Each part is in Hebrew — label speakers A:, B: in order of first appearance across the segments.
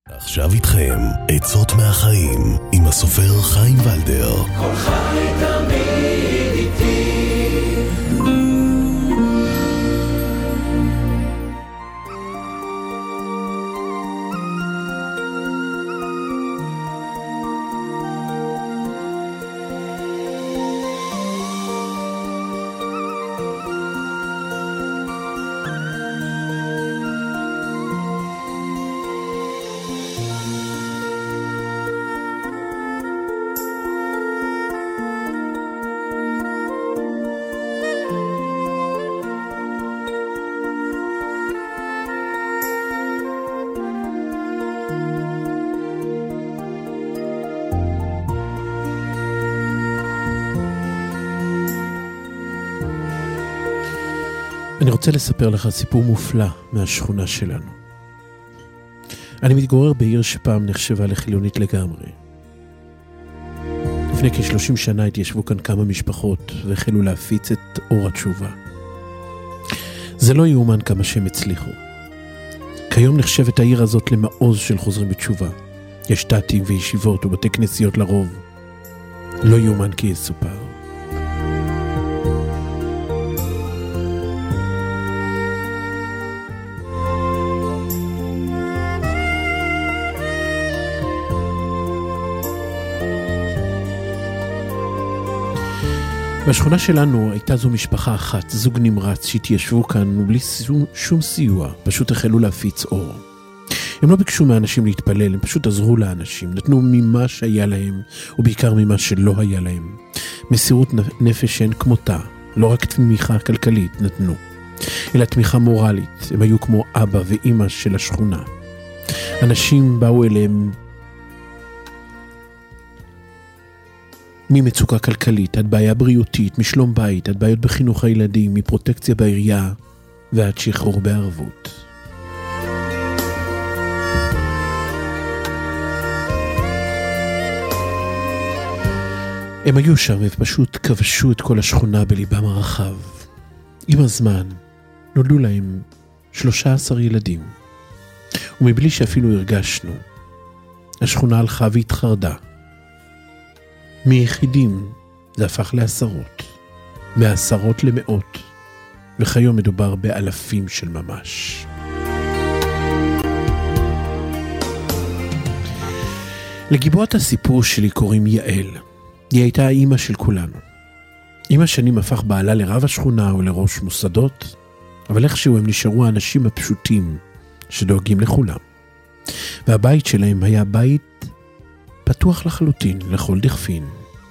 A: עכשיו איתכם עצות מהחיים עם הסופר חיים ולדר.
B: כל חי תמיד איתי.
C: אני רוצה לספר לך סיפור מופלא מהשכונה שלנו. אני מתגורר בעיר שפעם נחשבה לחילונית לגמרי. לפני כ-30 שנה התיישבו כאן כמה משפחות והחלו להפיץ את אור התשובה. זה לא יאומן כמה שהם הצליחו. כיום נחשבת העיר הזאת למעוז של חוזרים בתשובה. יש תתים וישיבות ובתי כנסיות לרוב. לא יאומן כי יסופר. בשכונה שלנו הייתה זו משפחה אחת, זוג נמרץ שהתיישבו כאן ובלי שום סיוע, פשוט החלו להפיץ אור. הם לא ביקשו מהאנשים להתפלל, הם פשוט עזרו לאנשים, נתנו ממה שהיה להם ובעיקר ממה שלא היה להם. מסירות נפש אין כמותה, לא רק תמיכה כלכלית נתנו, אלא תמיכה מורלית. הם היו כמו אבא ואמא של השכונה. אנשים באו אליהם ממצוקה כלכלית, עד בעיה בריאותית, משלום בית, עד בעיות בחינוך הילדים, מפרוטקציה בעירייה, ועד שחרור בערבות. הם היו שם ופשוט כבשו את כל השכונה בליבם הרחב. עם הזמן נולדו להם 13 ילדים, ומבלי שאפילו הרגשנו, השכונה הלכה והתחרדה. מיחידים זה הפך לעשרות, מעשרות למאות, וכיום מדובר באלפים של ממש. לגיבורת הסיפור שלי קוראים יעל. היא הייתה האמא של כולנו. עם השנים הפך בעלה לרב השכונה או לראש מוסדות, אבל איכשהו הם נשארו האנשים הפשוטים שדואגים לכולם. והבית שלהם היה בית פתוח לחלוטין לכל דכפין.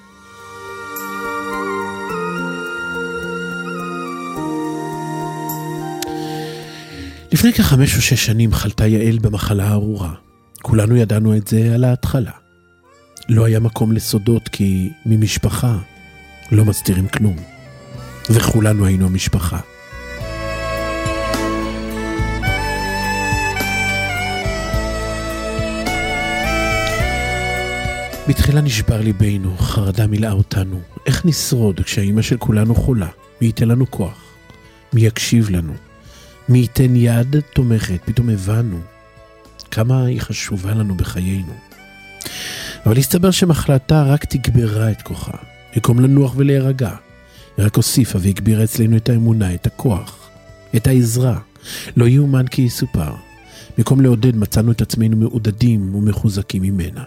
C: לפני כ5 או 6 שנים חלתה יעל במחלה ארורה. כולנו ידענו את זה על ההתחלה. לא היה מקום לסודות כי ממשפחה לא מסתירים כלום. וכולנו היינו המשפחה. בתחילה נשבר ליבנו, חרדה מילאה אותנו. איך נשרוד כשהאמא של כולנו חולה? מי ייתן לנו כוח? מי יקשיב לנו? מי ייתן יד תומכת? פתאום הבנו כמה היא חשובה לנו בחיינו. אבל הסתבר שמחלתה רק תגברה את כוחה. במקום לנוח ולהירגע, היא רק הוסיפה והגבירה אצלנו את האמונה, את הכוח, את העזרה. לא יאומן כי יסופר. במקום לעודד מצאנו את עצמנו מעודדים ומחוזקים ממנה.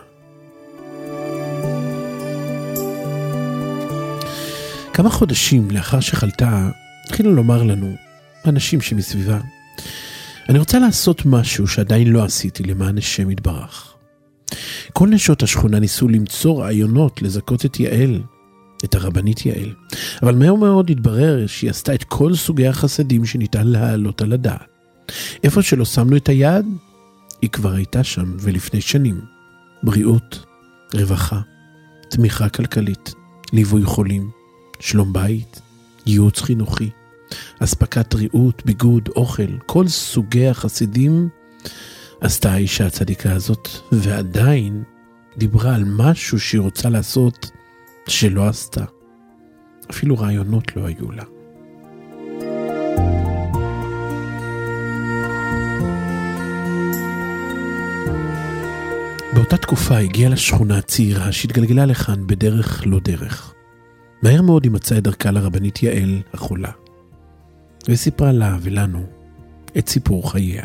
C: כמה חודשים לאחר שחלתה, התחילו לומר לנו, אנשים שמסביבה, אני רוצה לעשות משהו שעדיין לא עשיתי למען השם יתברך. כל נשות השכונה ניסו למצוא רעיונות לזכות את יעל, את הרבנית יעל. אבל מהר מאוד התברר שהיא עשתה את כל סוגי החסדים שניתן להעלות על הדעת. איפה שלא שמנו את היד, היא כבר הייתה שם ולפני שנים. בריאות, רווחה, תמיכה כלכלית, ליווי חולים, שלום בית, ייעוץ חינוכי, אספקת ריאות, ביגוד, אוכל, כל סוגי החסידים עשתה האישה הצדיקה הזאת, ועדיין דיברה על משהו שהיא רוצה לעשות שלא עשתה. אפילו רעיונות לא היו לה. באותה תקופה הגיעה לשכונה הצעירה שהתגלגלה לכאן בדרך לא דרך. מהר מאוד היא מצאה את דרכה לרבנית יעל החולה, וסיפרה לה ולנו את סיפור חייה.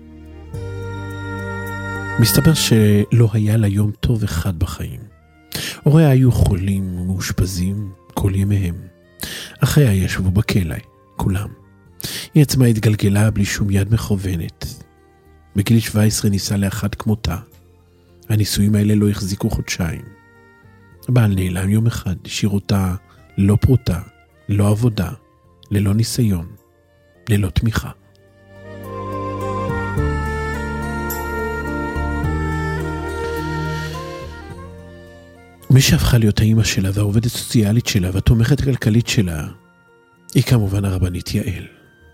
C: מסתבר שלא היה לה יום טוב אחד בחיים. הוריה היו חולים ומאושפזים כל ימיהם. אחיה ישבו בכלא, כולם. היא עצמה התגלגלה בלי שום יד מכוונת. בגיל 17 ניסה לאחד כמותה. הניסויים האלה לא החזיקו חודשיים. הבעל נעלם יום אחד, השאיר אותה לא פרוטה, לא עבודה, ללא ניסיון, ללא תמיכה. מי שהפכה להיות האמא שלה והעובדת סוציאלית שלה והתומכת הכלכלית שלה היא כמובן הרבנית יעל.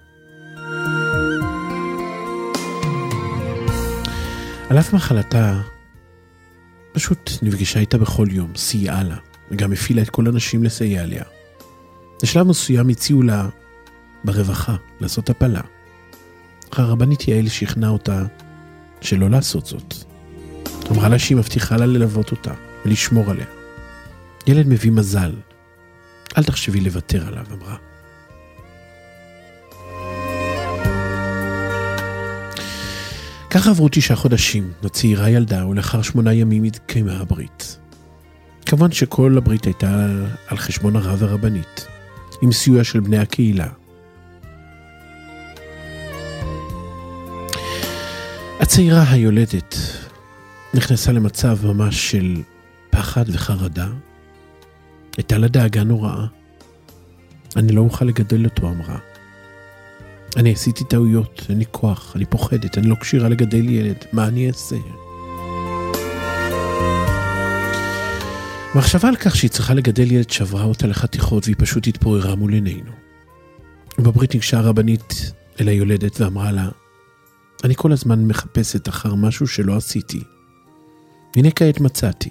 C: על אף מחלתה פשוט נפגשה איתה בכל יום, סייעה לה וגם הפעילה את כל הנשים לסייע עליה. בשלב מסוים הציעו לה ברווחה לעשות הפלה. הרבנית יעל שכנעה אותה שלא לעשות זאת. אמרה לה שהיא מבטיחה לה ללוות אותה ולשמור עליה. ילד מביא מזל, אל תחשבי לוותר עליו, אמרה. כך עברו 9 חודשים, הצעירה ילדה, ולאחר 8 ימים התקיימה הברית. כמובן שכל הברית הייתה על חשבון הרב הרבנית, עם סיוע של בני הקהילה. הצעירה היולדת נכנסה למצב ממש של פחד וחרדה. הייתה לה דאגה נוראה. אני לא אוכל לגדל אותו, אמרה. אני עשיתי טעויות, אין לי כוח, אני פוחדת, אני לא קשירה לגדל ילד, מה אני אעשה? מחשבה על כך שהיא צריכה לגדל ילד שברה אותה לחתיכות והיא פשוט התפוררה מול עינינו. בברית ניגשה הרבנית אל היולדת ואמרה לה, אני כל הזמן מחפשת אחר משהו שלא עשיתי. הנה כעת מצאתי.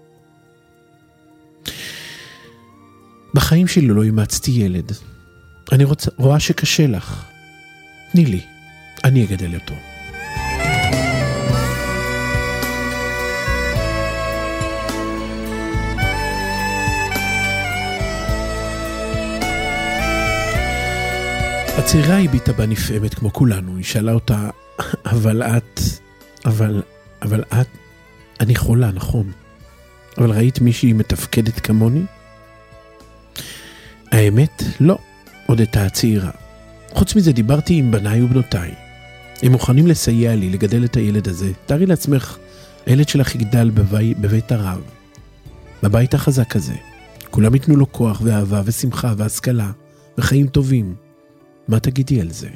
C: בחיים שלי לא אימצתי ילד. אני רואה שקשה לך. תני לי, אני אגדל אותו. הצעירה הביטה בה נפעמת כמו כולנו. היא שאלה אותה, אבל את, אני חולה, נכון. אבל ראית מישהי מתפקדת כמוני? האמת, לא, הודתה הצעירה. חוץ מזה דיברתי עם בניי ובנותיי. הם מוכנים לסייע לי לגדל את הילד הזה. תארי לעצמך, הילד שלך יגדל בבית הרב. בבית החזק הזה. כולם ייתנו לו כוח ואהבה ושמחה והשכלה וחיים טובים. מה תגידי על זה?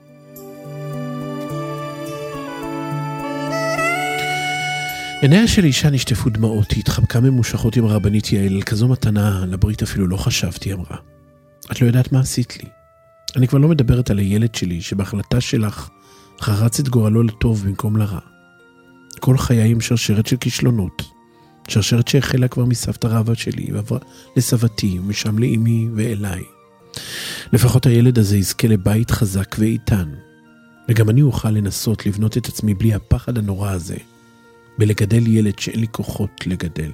C: עיניה של אישה נשטפו דמעות, היא התחבקה ממושכות עם הרבנית יעל, על כזו מתנה לברית אפילו לא חשבתי, אמרה. את לא יודעת מה עשית לי. אני כבר לא מדברת על הילד שלי, שבהחלטה שלך חרץ את גורלו לטוב במקום לרע. כל חיי עם שרשרת של כישלונות, שרשרת שהחלה כבר מסבתא רבא שלי, ועברה לסבתי, ומשם לאמי ואליי. לפחות הילד הזה יזכה לבית חזק ואיתן, וגם אני אוכל לנסות לבנות את עצמי בלי הפחד הנורא הזה, בלגדל ילד שאין לי כוחות לגדל.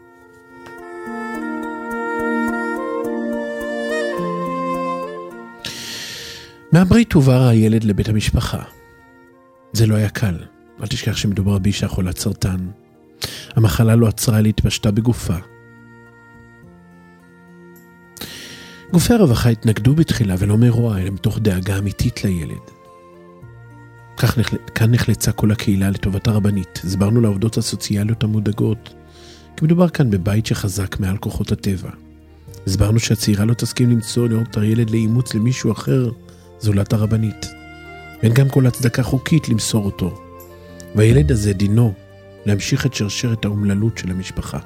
C: מהברית הועבר הילד לבית המשפחה. זה לא היה קל. אל תשכח שמדובר באישה חולת סרטן. המחלה לא עצרה להתפשטה בגופה. גופי הרווחה התנגדו בתחילה ולא מרוע, אלא מתוך דאגה אמיתית לילד. כאן נחלצה כל הקהילה לטובת הרבנית. הסברנו לעובדות הסוציאליות המודאגות, כי מדובר כאן בבית שחזק מעל כוחות הטבע. הסברנו שהצעירה לא תסכים למצוא לראות הילד לאימוץ למישהו אחר זולת הרבנית. אין גם כל הצדקה חוקית למסור אותו. והילד הזה דינו להמשיך את שרשרת האומללות של המשפחה.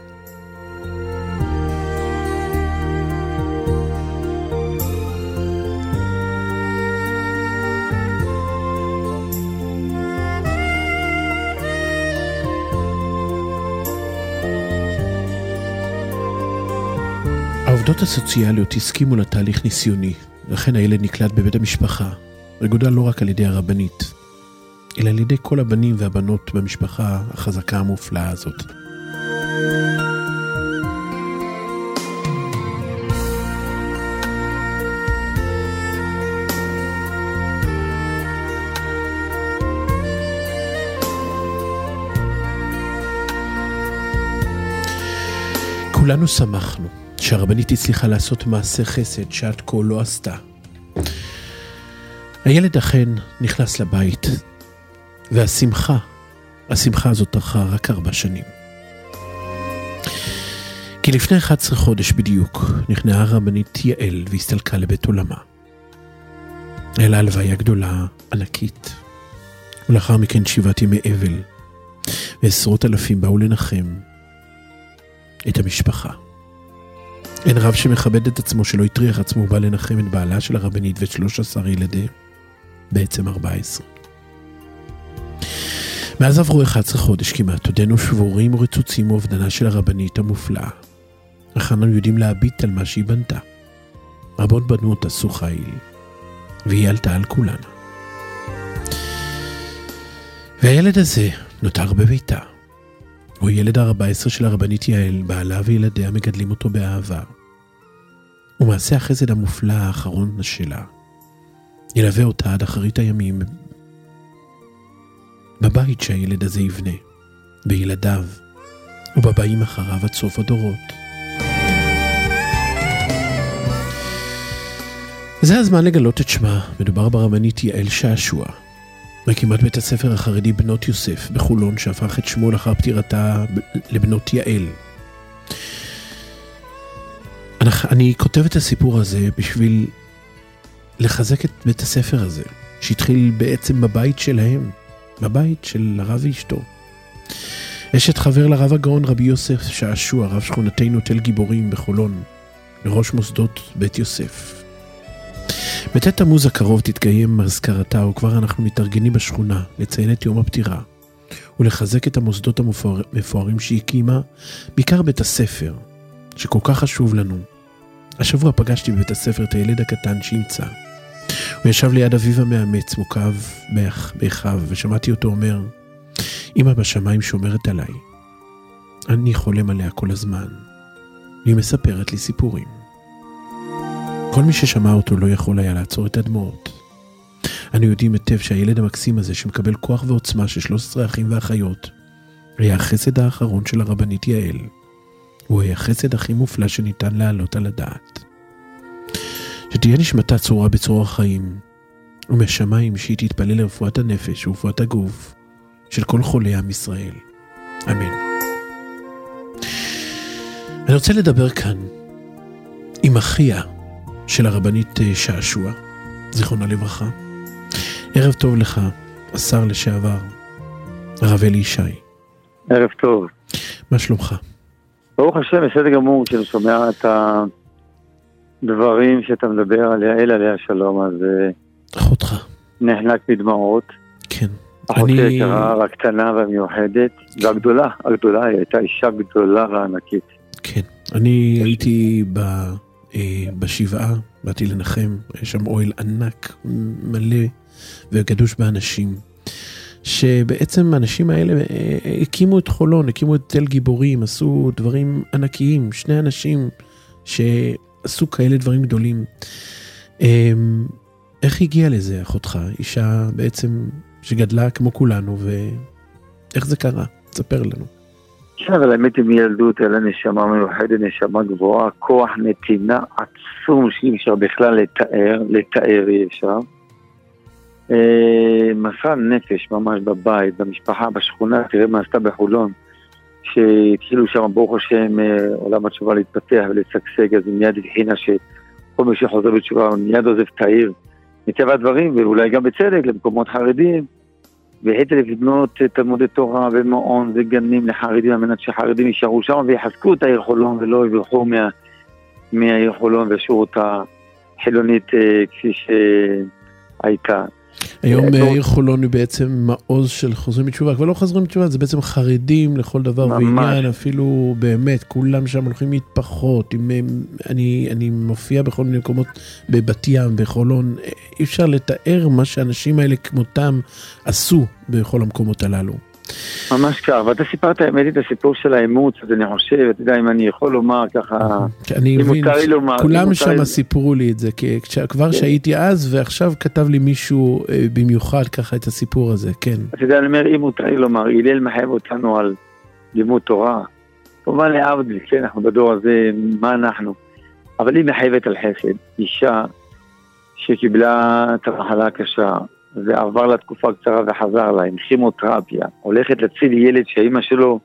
C: העובדות הסוציאליות הסכימו לתהליך ניסיוני, לכן הילד נקלט בבית המשפחה, וגודל לא רק על ידי הרבנית, אלא על ידי כל הבנים והבנות במשפחה החזקה המופלאה הזאת. כולנו שמחנו שהרבנית הצליחה לעשות מעשה חסד שעד כה לא עשתה. הילד אכן נכנס לבית, והשמחה הזאת ארכה רק 4 שנים. כי לפני 11 חודש בדיוק נכנעה הרבנית יעל והסתלקה לבית עולמה. הייתה הלוויה גדולה, ענקית, ולאחר מכן 7 ימי אבל, ועשרות אלפים באו לנחם את המשפחה. אין רב שמכבד את עצמו שלא יטריח עצמו, בא לנחם את בעלה של הרבנית ואת 13 ילדיה, בעצם 14. מאז עברו 11 חודש כמעט, עודנו שבורים ורצוצים מאובדנה של הרבנית המופלאה. אך אנו יודעים להביט על מה שהיא בנתה. רבות בנות עשו חיל, והיא עלתה על כולנה. והילד הזה נותר בביתה. הוא ילד ה-14 של הרבנית יעל, בעלה וילדיה מגדלים אותו באהבה. ומעשה החסד המופלא האחרון שלה ילווה אותה עד אחרית הימים בבית שהילד הזה יבנה, בילדיו ובבאים אחריו עד סוף הדורות. זה הזמן לגלות את שמה. מדובר ברבנית יעל שעשוע, מקימת בית הספר החרדי בנות יוסף בחולון, שהפך את שמו לאחר פטירתה לבנות יעל. אני כותב את הסיפור הזה בשביל לחזק את בית הספר הזה, שהתחיל בעצם בבית שלהם, בבית של הרב ואשתו. אשת חבר לרב הגאון רבי יוסף שעשוע, רב שכונתנו תל גיבורים בחולון, לראש מוסדות בית יוסף. בט' תמוז הקרוב תתקיים אזכרתה, וכבר אנחנו מתארגנים בשכונה לציין את יום הפטירה ולחזק את המוסדות המפוארים שהקימה, בעיקר בית הספר שכל כך חשוב לנו. השבוע פגשתי בבית הספר את הילד הקטן שימצא. הוא ישב ליד אביו המאמץ, מוקב באחיו, ושמעתי אותו אומר, אמא בשמיים שומרת עליי. אני חולם עליה כל הזמן. היא מספרת לי סיפורים. כל מי ששמע אותו לא יכול היה לעצור את הדמעות. אנו יודעים היטב שהילד המקסים הזה, שמקבל כוח ועוצמה של 13 אחים ואחיות, היה החסד האחרון של הרבנית יעל. הוא היה החסד הכי מופלא שניתן להעלות על הדעת. שתהיה נשמתה צורה בצרור החיים, ומשמיים שהיא תתפלל לרפואת הנפש ורפואת הגוף של כל חולי עם ישראל. אמן. אני רוצה לדבר כאן עם אחיה של הרבנית שעשוע, זיכרונה לברכה. ערב טוב לך, השר לשעבר, הרב אלי ישי.
D: ערב טוב.
C: מה שלומך?
D: ברוך השם, בסדר גמור, שאני שומע את הדברים שאתה מדבר עליה, אל עליה שלום, אז
C: אחותך.
D: נחנק מדמעות.
C: כן.
D: אחותי יקרה, הקטנה והמיוחדת, והגדולה, היא הייתה אישה גדולה וענקית.
C: כן, אני הייתי בשבעה, באתי לנחם, יש שם אוהל ענק, מלא וגדוש באנשים, שבעצם האנשים האלה הקימו את חולון, הקימו את תל גיבורים, עשו דברים ענקיים, 2 אנשים שעשו כאלה דברים גדולים. איך הגיעה לזה אחותך? אישה בעצם שגדלה כמו כולנו, ואיך זה קרה? תספר לנו.
D: כן, אבל האמת היא מילדות, אלא נשמה מיוחדת, נשמה גבוהה, כוח נתינה עצום שאי אפשר בכלל לתאר אי אפשר. מסע נפש ממש בבית, במשפחה, בשכונה, תראה מה עשתה בחולון, שהתחילו שם ברוך השם עולם התשובה להתפתח ולצגשג, אז מיד הבחינה שכל מי שחוזר בתשובה הוא מיד עוזב את העיר, מטבע הדברים, ואולי גם בצדק למקומות חרדים, והחליטה לבנות תלמודי תורה ומעון וגנים לחרדים, על מנת שחרדים יישארו שם ויחזקו את העיר חולון ולא יברחו מהעיר חולון וישאירו אותה חילונית כפי שהייתה.
C: היום העיר חולון היא בעצם מעוז של חוזרים בתשובה, כבר לא חוזרים בתשובה, זה בעצם חרדים לכל דבר ועניין, אפילו באמת, כולם שם הולכים להתפחות, אני מופיע בכל מיני מקומות, בבת ים, בחולון, אי אפשר לתאר מה שהאנשים האלה כמותם עשו בכל המקומות הללו.
D: ממש כך, ואתה סיפרת האמת את הסיפור של האימוץ, אז אני חושב, אתה יודע, אם אני יכול לומר ככה,
C: אני מבין, כולם שם סיפרו לי את זה, כבר שהייתי אז, ועכשיו כתב לי מישהו במיוחד ככה את הסיפור הזה, כן.
D: אתה יודע, אני אומר, אם מותר לי לומר, הלל מחייב אותנו על לימוד תורה, כמובן לעבד, כן, אנחנו בדור הזה, מה אנחנו? אבל היא מחייבת על חסד, אישה שקיבלה את המחלה הקשה, ועבר לה תקופה קצרה וחזר לה עם כימותרפיה, הולכת להציל ילד שהאימא שלו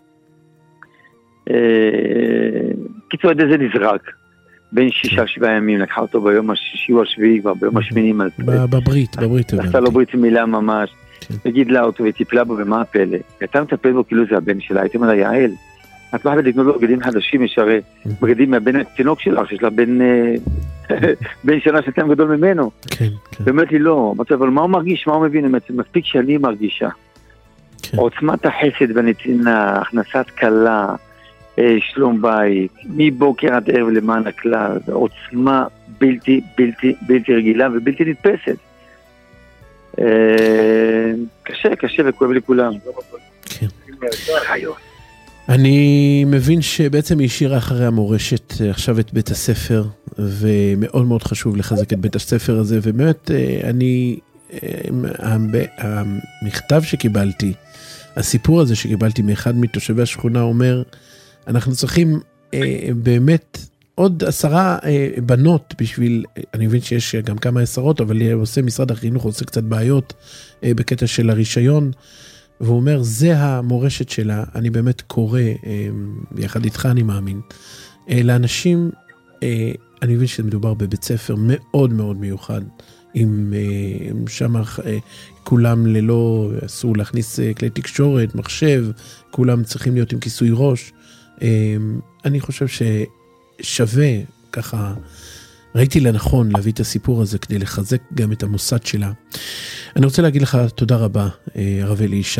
D: קיצור עד איזה נזרק בין 6-7 ימים, לקחה אותו ביום השישי או השביעי כבר, ביום השמיני
C: בברית
D: עשתה לו ברית מילה ממש, וגידלה אותו וטיפלה בו, ומה הפלא? אתה מטפל בו כאילו זה הבן שלה, הייתם על היעל, את מחבט לקנות לו בגדים חדשים ישרי, בגדים מהבן התינוק שלה, שיש לה בן שנה שאתם גדול ממנו.
C: כן, כן.
D: באמת לי לא, אבל מה הוא מרגיש, מה הוא מבין? מספיק שאני מרגישה. עוצמת החסד והנתינה, הכנסת קלה, שלום בית, מבוקר עד ערב למען הכלל, עוצמה בלתי רגילה ובלתי נתפסת. קשה וכואב לכולם.
C: כן. אני מבין שבעצם היא השאירה אחרי המורשת עכשיו את בית הספר, ומאוד מאוד חשוב לחזק את בית הספר הזה, ובאמת המכתב שקיבלתי, הסיפור הזה שקיבלתי מאחד מתושבי השכונה אומר, אנחנו צריכים באמת עוד 10 בנות בשביל, אני מבין שיש גם כמה 10, אבל משרד החינוך עושה קצת בעיות בקטע של הרישיון, והוא אומר, זה המורשת שלה, אני באמת קורא, יחד איתך אני מאמין, לאנשים, אני מבין שמדובר בבית ספר מאוד מאוד מיוחד, עם שם כולם ללא, אסור להכניס כלי תקשורת, מחשב, כולם צריכים להיות עם כיסוי ראש, אני חושב ששווה ככה, ראיתי לנכון להביא את הסיפור הזה כדי לחזק גם את המוסד שלה. אני רוצה להגיד לך תודה רבה, הרב אלי ישי,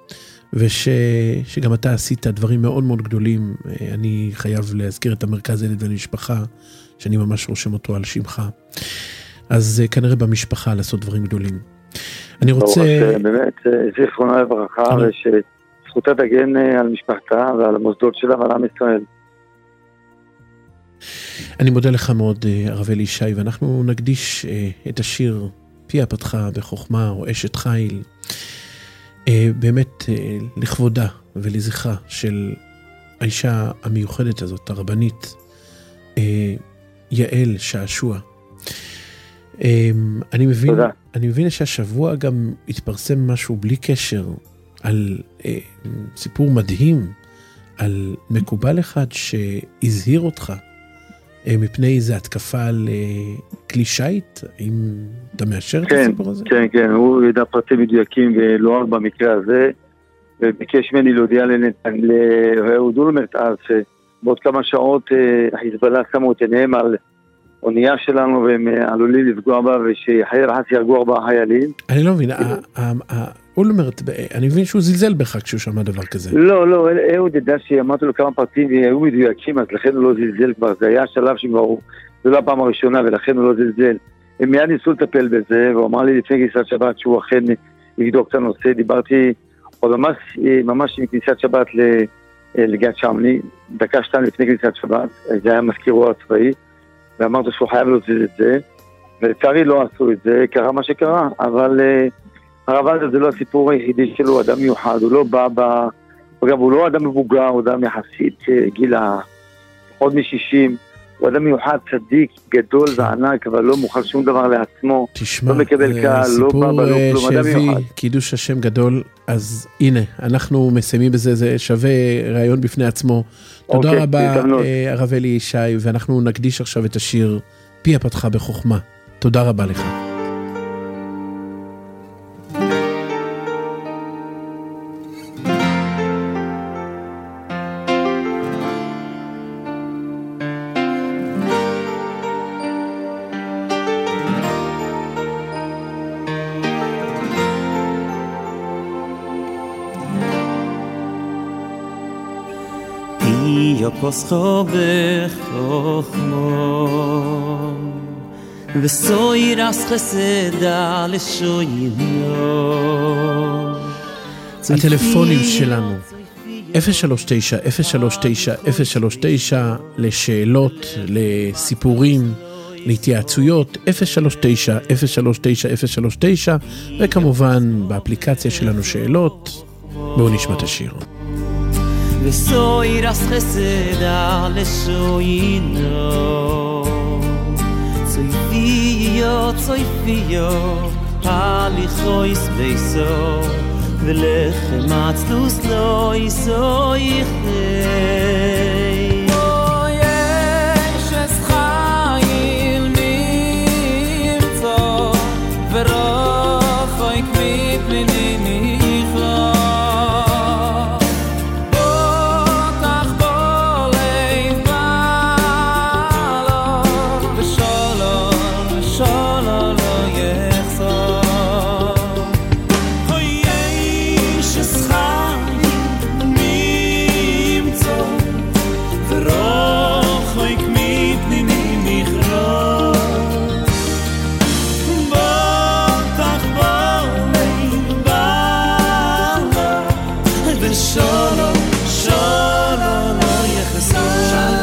C: ושגם אתה עשית דברים מאוד מאוד גדולים. אני חייב להזכיר את המרכז ילד ולמשפחה, שאני ממש רושם אותו על שמך. אז כנראה במשפחה לעשות דברים גדולים. אני רוצה...
D: באמת, זיכרונה לברכה, ושזכותה תגן על משפחתה ועל המוסדות שלה ועל עם ישראל.
C: אני מודה לך מאוד, הרב אלי ישי, ואנחנו נקדיש את השיר פיה פתחה בחוכמה או אשת חיל, באמת לכבודה ולזכרה של האישה המיוחדת הזאת, הרבנית יעל שעשוע. אני מבין שהשבוע גם התפרסם משהו בלי קשר על סיפור מדהים, על מקובל אחד שהזהיר אותך מפני איזו התקפה על כלי שייט, האם אתה מאשר את הסיפור הזה?
D: כן, כן, הוא ידע פרטים מדויקים ולא רק במקרה הזה, וביקש ממני להודיע לאהוד אולמרט אז, שבעוד כמה שעות החיזבאללה שמו את עיניהם על אונייה שלנו, והם עלולים לפגוע בה, ושחייל רחץ ירגו 4 חיילים.
C: אני לא מבין, אולמרט, אני מבין שהוא זלזל בך כשהוא שמע דבר כזה.
D: לא, אהוד ידע שאמרתי לו כמה פרטים והיו מדויקים, אז לכן הוא לא זלזל כבר, זה היה השלב שכבר זה לא הפעם הראשונה, ולכן הוא לא זלזל. הם מיד ניסו לטפל בזה, והוא אמר לי לפני כניסת שבת שהוא אכן יבדוק את הנושא, דיברתי עוד ממש עם כניסת שבת לגת שמני, 1-2 לפני כניסת שבת, זה היה מזכירו הצבאי, ואמרתי שהוא חייב להוציא את זה, ולצערי לא עשו את זה, קרה מה שקרה, אבל הרב הזה זה לא הסיפור היחידי שלו, אדם מיוחד, הוא לא בא, אגב, הוא לא אדם מבוגר, הוא אדם יחסית גיל עוד מ-60, הוא אדם מיוחד, צדיק, גדול וענק, אבל לא מוכן שום דבר לעצמו,
C: תשמע,
D: לא מקבל קהל, לא בא, לא כלום, אדם מיוחד.
C: קידוש השם גדול, אז הנה, אנחנו מסיימים בזה, זה שווה רעיון בפני עצמו. תודה רבה, הרב אלי ישי, ואנחנו נקדיש עכשיו את השיר פיה פתחה בחוכמה. תודה רבה לך.
E: יפוסחו בחוכמו וסוירס חסדה לשוינו.
C: הטלפונים שלנו 039-039-039 לשאלות, לסיפורים, להתייעצויות 039-039-039 וכמובן באפליקציה שלנו שאלות. בואו נשמע את השיר.
E: וסוירס חסדה לשוינו צויפיו הליכויס ביסו ולחם עצלוס לא יסויכי יש חיים נמצא ורחוק מפני נכלה בוטח בולב בעלה ושלום ושלום לא יחסר יש חיים נמצא ורחוק מפני נכלה בוטח בולב בעלה ושלום שלום לא יחסר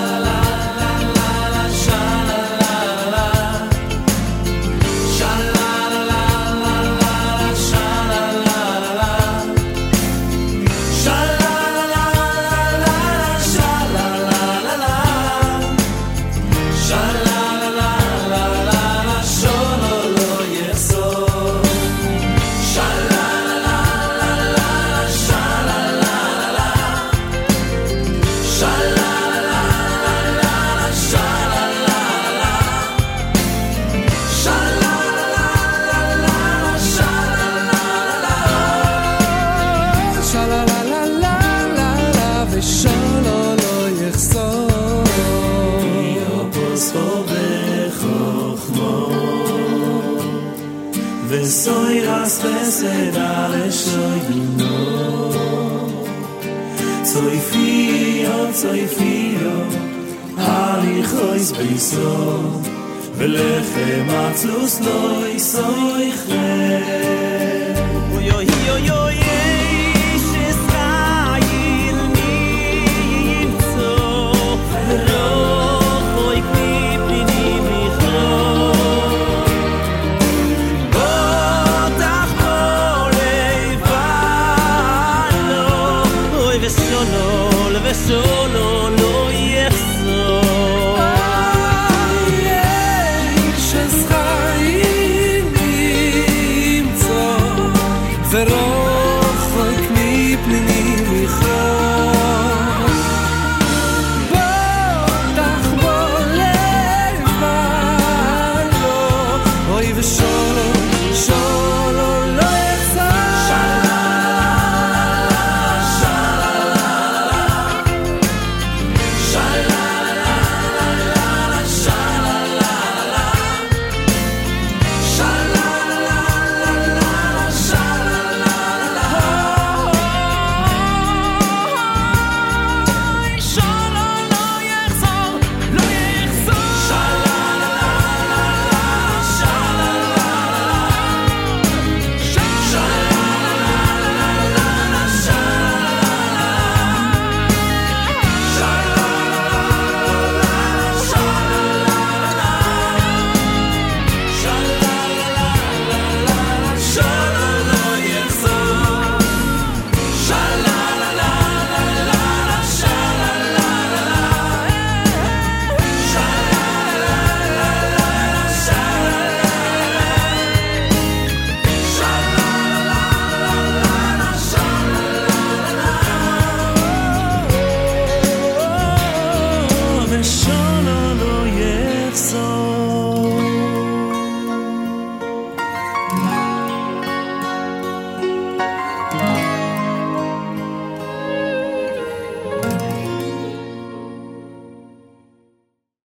E: וסוירס חסדה לשוינו צויפיו הליכויס ביסו ולחם עצלוס לא יסויכי אוי אוי אוי אוי שסייל נמצא ורחוק מפני נכלה בוטח בולב בעלה אוי ושלום ושלום